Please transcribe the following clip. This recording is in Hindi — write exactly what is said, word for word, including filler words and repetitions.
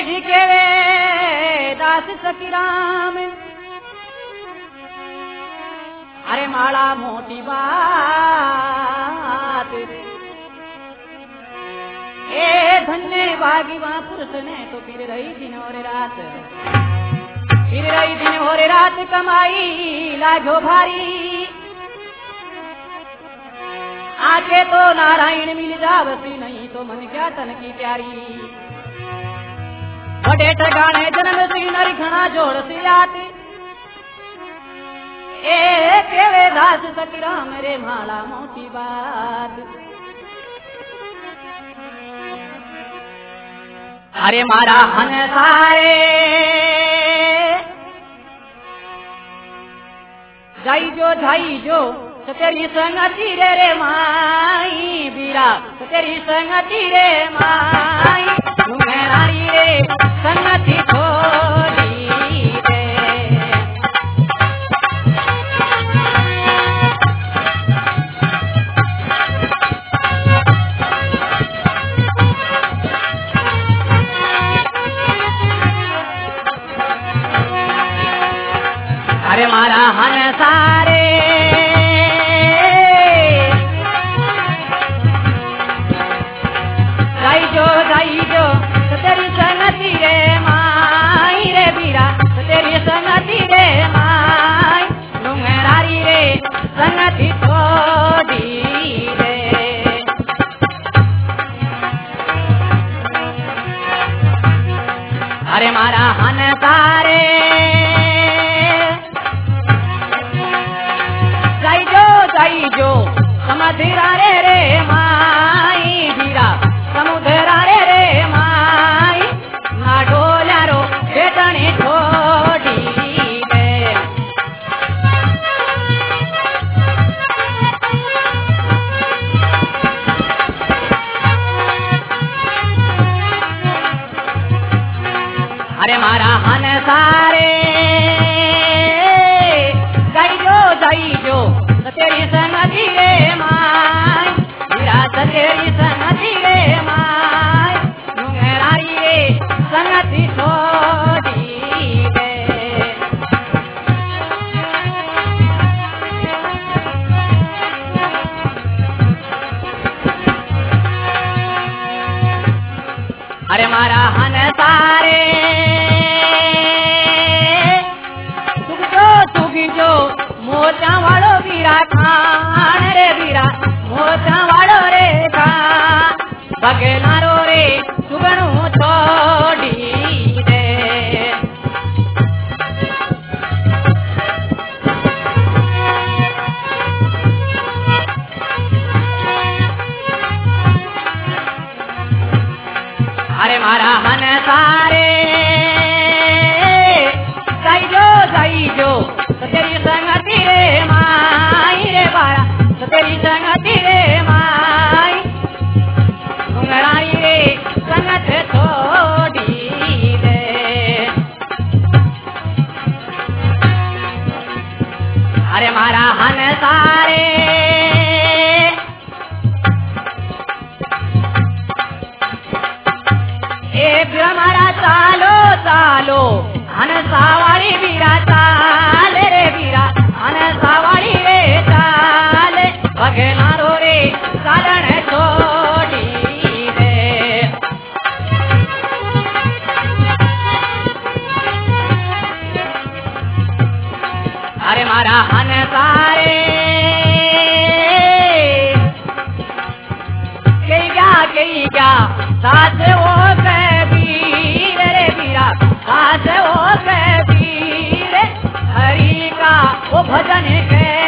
ढिके वे दास सखी राम। अरे माला मोटी बात ए धन्य भागी वहाँ पुरुष ने तो फिर रही दिन और रात, फिर रही दिन और रात कमाई लागो भारी। आके तो नारायण मिल जावती नहीं तो मन क्या तन की प्यारी। बड़े ठगाने जन्म सी नर घना जोड़ सी आती ए केवे दास सखी राम रे माला मोटी बात। अरे मारा हन सारे जाई जो जाई जो तो तेरी संगति रे रे माई बीरा तो तेरी संगति रे माई तुम्हारी रे संगति थोड़ी रे। अरे मारा हन सारे जाई जो जाई जो तो तेरी संगति रे माई रे बीरा तो तेरी संगति रे माई तुम्हारी रे संगति थोड़ी रे। अरे मारा हन सारे जो समुद्रा रे रे माई बीरा समुद्रा रे रे माई ना डोला रो बेटने छोड़ी रे। अरे मारा हन सारे जाई जो जाई जो तेरी संगति रे माई बीरा तेरी संगति रे माई तुम्हारी रे संगति थोड़ी रे। अरे मारा हन सारे तुग जो तुग जो मोचा वालो बीरा खान रे बीरा मोचा वालो रे खान बगनारो रे सुगणु छोड़ी रे। अरे मारा हन सारे जाई जो जाई जो तो तेरी संगति रे माई रे बारा तो तेरी संगति रे माई तुम्हारी रे संगत थोड़ी रे। अरे मारा हन सारे ए मारा चालो चालो हन सावारी बीरा चाल रे बीरा हन सावारी रे चाल बगनारो रे चालन छोड़ी रे। अरे मारा हन सारे कई क्या कई क्या साथ वो बीर रे बीरा साथ वो बीर हरि का वो भजन के